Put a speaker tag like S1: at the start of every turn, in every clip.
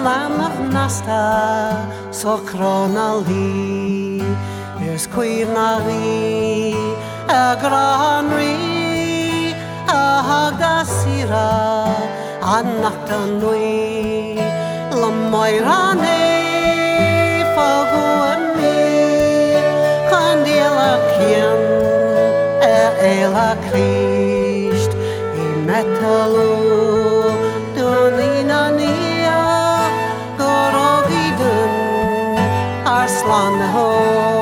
S1: Lamb of Nasta, Socrona Lee, Here's Queen Ali, a Granri, a Hagasira, a Nactanui, Lamoirane, Faguani, Candela Kian, Ela Christ, Imetalu, Duninania, Gorogidun, Arslan Ho.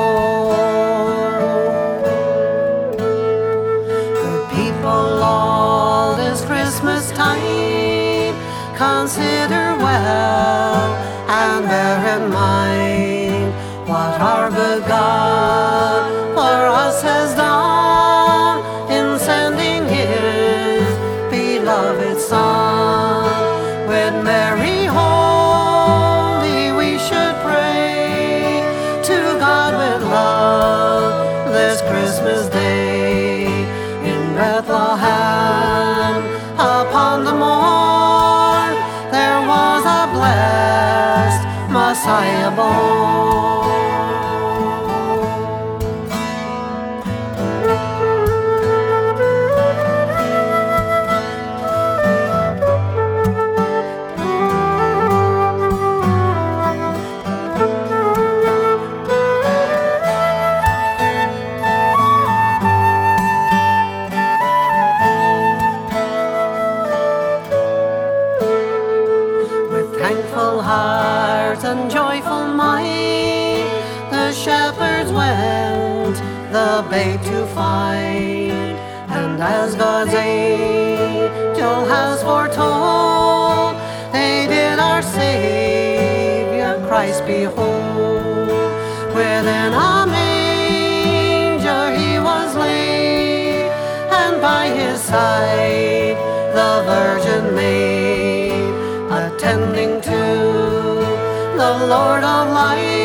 S1: Good people, all this Christmas time, consider well and bear in mind what our good God for us has done in sending His beloved Son. With Mary holy we should pray to God with love this Christmas day. In Bethlehem upon the morn there was a blessed Messiah born. Thankful heart and joyful mind, the shepherds went the babe to find. And as God's angel has foretold, they did our Savior Christ behold. Within a manger He was laid, and by His side the Virgin Maid, attending to the Lord of light.